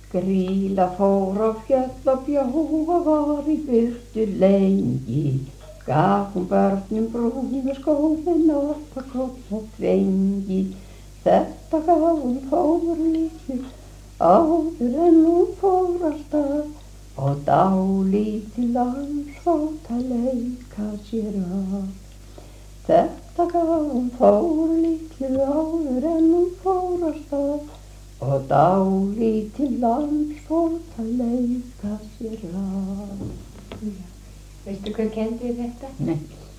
Grýla fór á fjöll og bjó og var í burtu lengi. Gaf hún börnum brúnu skó með norpakoll og þvengi. Þetta gaf hún Þórlitlu áður en hún fór af stað og dálítil landsfót að leika sér að. Þetta gaf hún Þórlitlu áður en hún fór af stað og dálítil landsfót að leika sér að. Veistu hvað kenndi þér þetta? Nei.